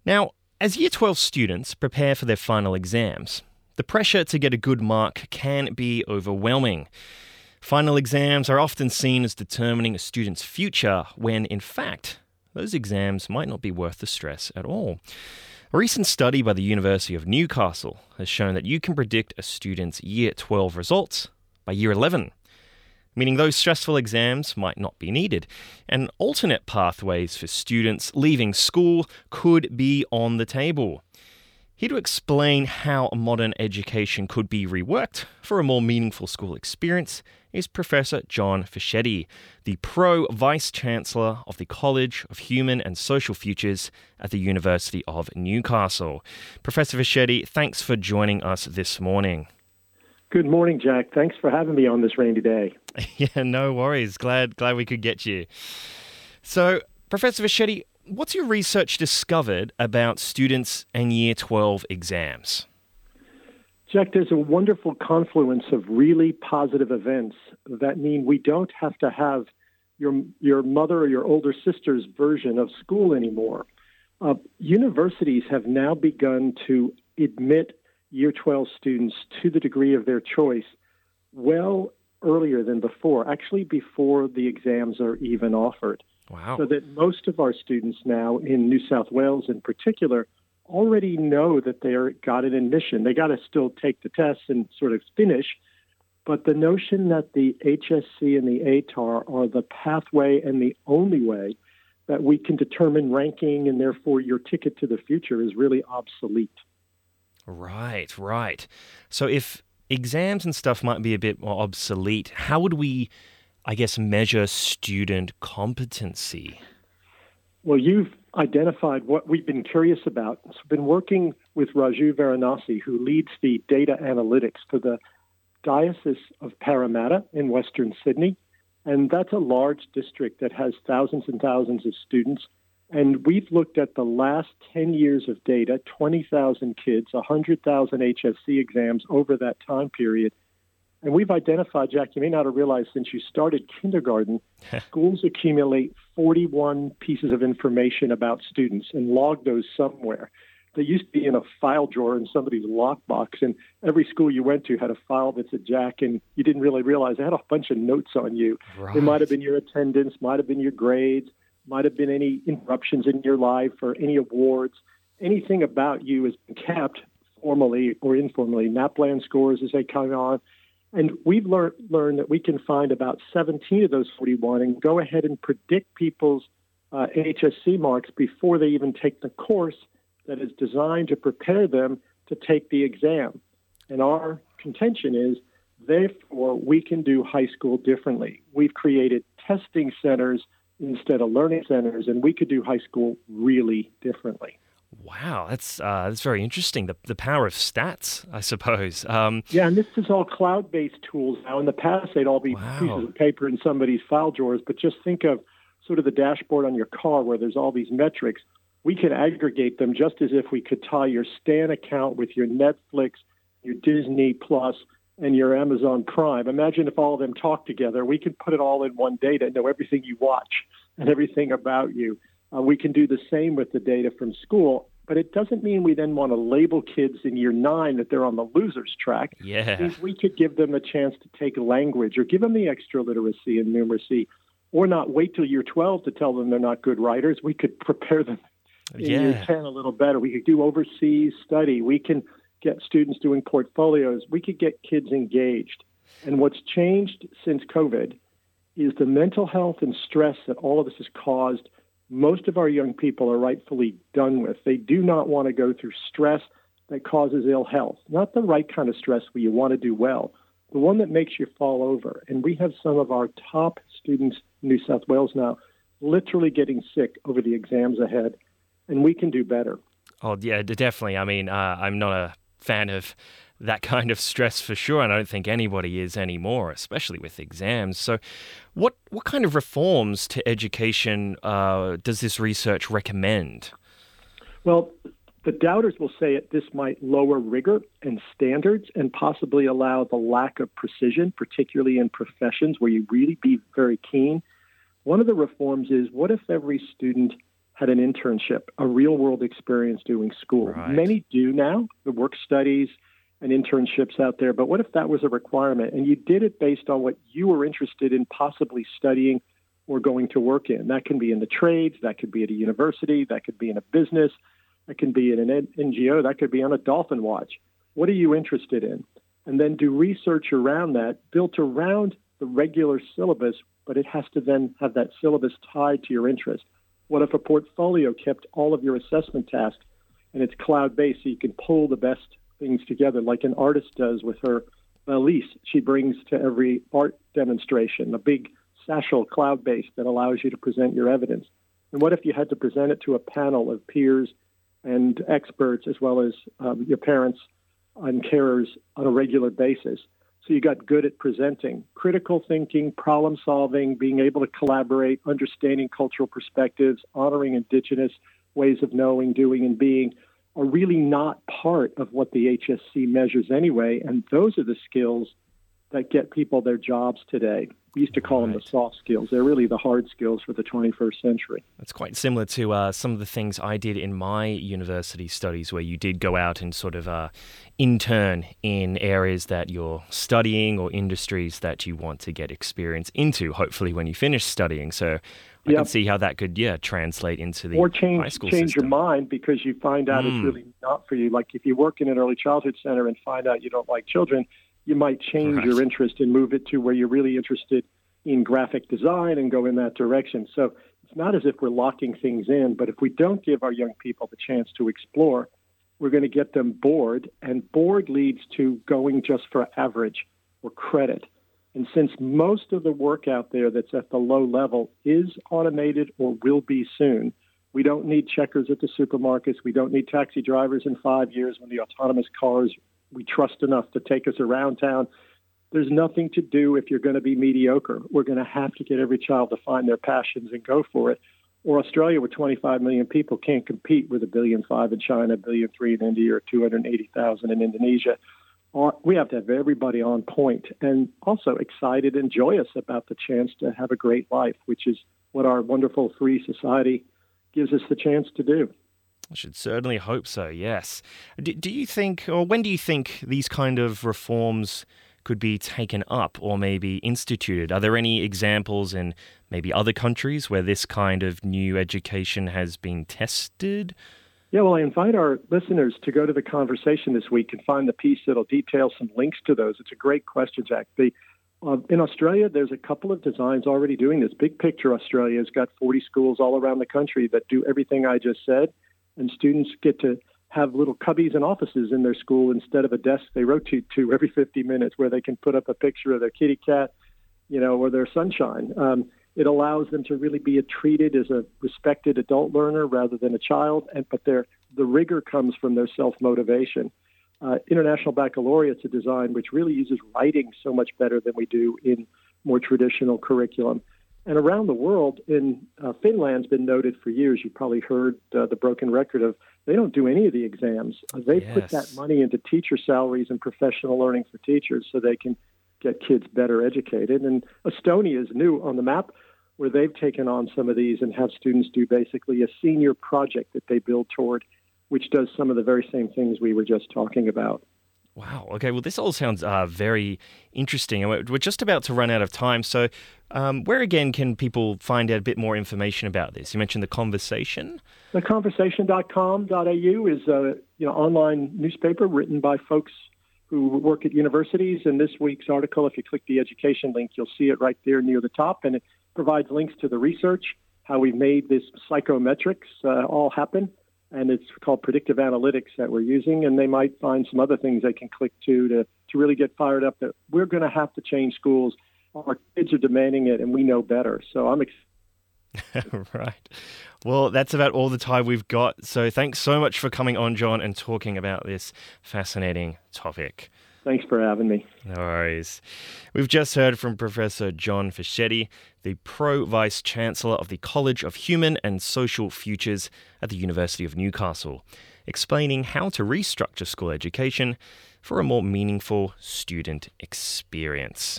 Now, as Year 12 students prepare for their final exams, the pressure to get a good mark can be overwhelming. Final exams are often seen as determining a student's future when, in fact, those exams might not be worth the stress at all. A recent study by the University of Newcastle has shown that you can predict a student's Year 12 results by Year 11, meaning those stressful exams might not be needed, and alternate pathways for students leaving school could be on the table. Here to explain how modern education could be reworked for a more meaningful school experience is Professor John Fischetti, the Pro Vice-Chancellor of the College of Human and Social Futures at the University of Newcastle. Professor Fischetti, thanks for joining us this morning. Good morning, Jack. Thanks for having me on this rainy day. Yeah, no worries. Glad we could get you. So, Professor Fischetti, what's your research discovered about students and Year 12 exams? Jack, there's a wonderful confluence of really positive events that mean we don't have to have your mother or your older sister's version of school anymore. Universities have now begun to admit Year 12 students to the degree of their choice well earlier than before, actually before the exams are even offered. Wow. So that most of our students now in New South Wales in particular already know that they're got an admission. They got to still take the tests and sort of finish. But the notion that the HSC and the ATAR are the pathway and the only way that we can determine ranking and therefore your ticket to the future is really obsolete. Right. So if exams and stuff might be a bit more obsolete, how would we, measure student competency? Well, you've identified what we've been curious about. So we've been working with Raju Varanasi, who leads the data analytics for the Diocese of Parramatta in Western Sydney. And that's a large district that has thousands and thousands of students. And we've looked at the last 10 years of data, 20,000 kids, 100,000 HSC exams over that time period. And we've identified, Jack, you may not have realized since you started kindergarten, schools accumulate 41 pieces of information about students and log those somewhere. They used to be in a file drawer in somebody's lockbox, and every school you went to had a file that said, Jack, and you didn't really realize they had a bunch of notes on you. Right. It might have been your attendance, might have been your grades, might have been any interruptions in your life or any awards. Anything about you has been kept formally or informally. NAPLAN scores as they come on. And we've learned that we can find about 17 of those 41 and go ahead and predict people's HSC marks before they even take the course that is designed to prepare them to take the exam. And our contention is, therefore, we can do high school differently. We've created testing centers instead of learning centers, and we could do high school really differently. Wow, that's very interesting. The power of stats, I suppose. Yeah, and this is all cloud-based tools now. In the past, they'd all be pieces of paper in somebody's file drawers, but just think of sort of the dashboard on your car where there's all these metrics. We could aggregate them just as if we could tie your Stan account with your Netflix, your Disney Plus, and your Amazon Prime. Imagine if all of them talked together. We could put it all in one data and know everything you watch and everything about you. We can do the same with the data from school, but it doesn't mean we then want to label kids in year 9 that they're on the loser's track. Yeah. It means we could give them a chance to take language or give them the extra literacy and numeracy, or not wait till year 12 to tell them they're not good writers. We could prepare them in year 10 a little better. We could do overseas study. We can get students doing portfolios. We could get kids engaged. And what's changed since COVID is the mental health and stress that all of this has caused. Most of our young people are rightfully done with. They do not want to go through stress that causes ill health, not the right kind of stress where you want to do well, the one that makes you fall over. And we have some of our top students in New South Wales now literally getting sick over the exams ahead, and we can do better. Oh, yeah, definitely. I mean, I'm not a fan of that kind of stress for sure, and I don't think anybody is anymore, especially with exams. So what kind of reforms to education does this research recommend? Well, the doubters will say this might lower rigor and standards and possibly allow the lack of precision, particularly in professions where you really be very keen. One of the reforms is, what if every student had an internship, a real-world experience doing school. Right. Many do now, the work studies and internships out there, but what if that was a requirement and you did it based on what you were interested in possibly studying or going to work in? That can be in the trades, that could be at a university, that could be in a business, that can be in an NGO, that could be on a dolphin watch. What are you interested in? And then do research around that, built around the regular syllabus, but it has to then have that syllabus tied to your interest. What if a portfolio kept all of your assessment tasks and it's cloud-based so you can pull the best things together like an artist does with her valise she brings to every art demonstration, a big satchel cloud-based that allows you to present your evidence. And what if you had to present it to a panel of peers and experts as well as your parents and carers on a regular basis? So you got good at presenting, critical thinking, problem solving, being able to collaborate, understanding cultural perspectives, honoring indigenous ways of knowing, doing, and being are really not part of what the HSC measures anyway. And those are the skills that get people their jobs today. We used to call them the soft skills. They're really the hard skills for the 21st century. That's quite similar to some of the things I did in my university studies, where you did go out and sort of intern in areas that you're studying or industries that you want to get experience into, hopefully when you finish studying. So I can see how that could, translate into the high school change system. your mind because you find out it's really not for you. Like if you work in an early childhood center and find out you don't like children, you might change your interest and move it to where you're really interested in graphic design and go in that direction. So it's not as if we're locking things in, but if we don't give our young people the chance to explore, we're going to get them bored, and bored leads to going just for average or credit. And since most of the work out there that's at the low level is automated or will be soon, we don't need checkers at the supermarkets. We don't need taxi drivers in 5 years when the autonomous cars we trust enough to take us around town. There's nothing to do if you're going to be mediocre. We're going to have to get every child to find their passions and go for it. Or Australia, with 25 million people, can't compete with 1.5 billion in China, 1.3 billion in India, or 280,000 in Indonesia. We have to have everybody on point and also excited and joyous about the chance to have a great life, which is what our wonderful free society gives us the chance to do. I should certainly hope so, yes. Do you think, or when do you think these kind of reforms could be taken up or maybe instituted? Are there any examples in maybe other countries where this kind of new education has been tested? Yeah, well, I invite our listeners to go to the conversation this week and find the piece that'll detail some links to those. It's a great question, Jack. In Australia, there's a couple of designs already doing this. Big Picture Australia has got 40 schools all around the country that do everything I just said, and students get to have little cubbies and offices in their school instead of a desk they rotate to every 50 minutes where they can put up a picture of their kitty cat, or their sunshine. It allows them to really be treated as a respected adult learner rather than a child, but the rigor comes from their self-motivation. International Baccalaureate's a design which really uses writing so much better than we do in more traditional curriculum. And around the world, Finland's been noted for years. You probably heard the broken record of they don't do any of the exams. They put that money into teacher salaries and professional learning for teachers so they can get kids better educated. And Estonia is new on the map, where they've taken on some of these and have students do basically a senior project that they build toward, which does some of the very same things we were just talking about. Wow. Okay. Well, this all sounds very interesting. And we're just about to run out of time. So where, again, can people find out a bit more information about this? You mentioned The Conversation. Theconversation.com.au is an online newspaper written by folks who work at universities. And this week's article, if you click the education link, you'll see it right there near the top. And it provides links to the research, how we've made this psychometrics all happen. And it's called predictive analytics that we're using. And they might find some other things they can click to really get fired up that we're going to have to change schools. Our kids are demanding it, and we know better. So I'm excited. Right. Well, that's about all the time we've got. So thanks so much for coming on, John, and talking about this fascinating topic. Thanks for having me. No worries. We've just heard from Professor John Fischetti, the Pro-Vice Chancellor of the College of Human and Social Futures at the University of Newcastle, explaining how to restructure school education for a more meaningful student experience.